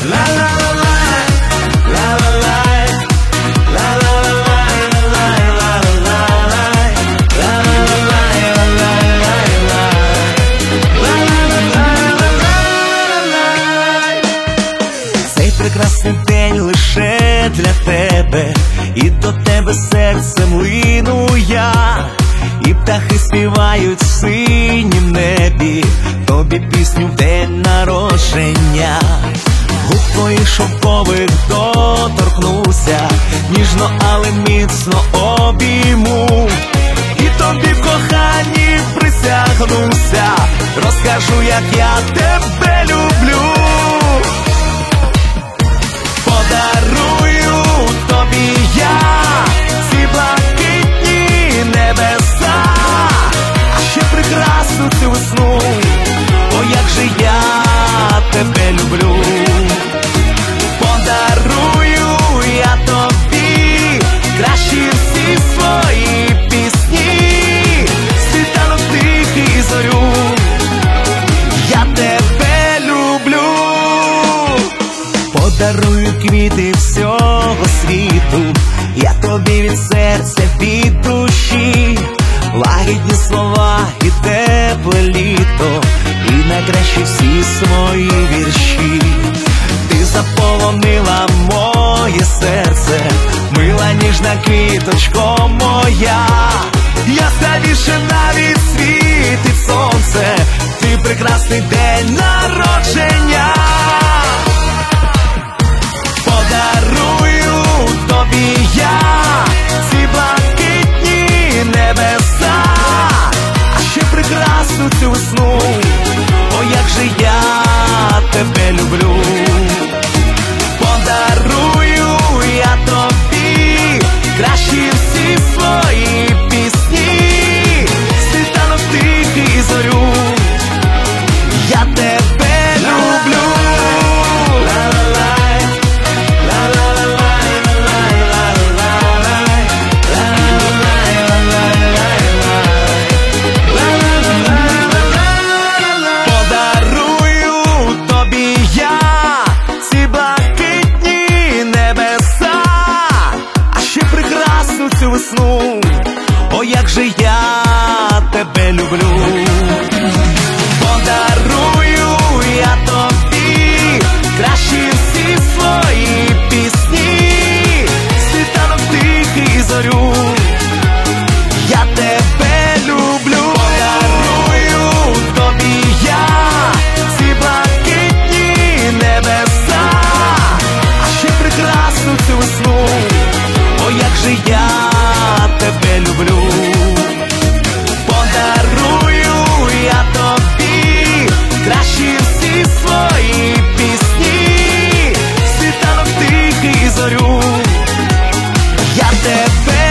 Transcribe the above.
Прекрасний день лише для тебе, і до тебе серцем лину я, і птахи співають в синім небі тобі пісню в день народження. Губ твоїх шовкових доторкнуся, ніжно, але міцно обійму, і тобі в коханні присягнуся, розкажу, як я тебе люблю. Подарую тобі я ці блакитні небеса, а ще прекрасну цю весну, о, як же я тебе люблю. Подарую я тобі кращі всі свої пісні, світанок тихий, зорю, я тебе люблю. Подарую квіти всього світу, я тобі від серця, від душі, лагідні слова і тепле літо, і найкращі всі свої вірші. Ти заполонила моє серце, мила ніжна квіточко моя, яскравіше навіть світить сонце, твій прекрасний день народження. Подарую тобі я ці блакитні небеса, а ще прекрасну цю весну, о, як же я тебе люблю. Подарую я тобі кращі всі свої пісні, світанок тихий, зорю, я тебе люблю. Цю весну, о, як же я тебе люблю. Подарую я тобі кращі всі свої пісні, світанок тихий, зорю, я тебе люблю. Подарую тобі я ці блакитні небеса, а ще прекрасну цю весну, о, як же я тебе люблю. Подарую я тобі кращі всі свої пісні, світанок тихий, зорю, я тебе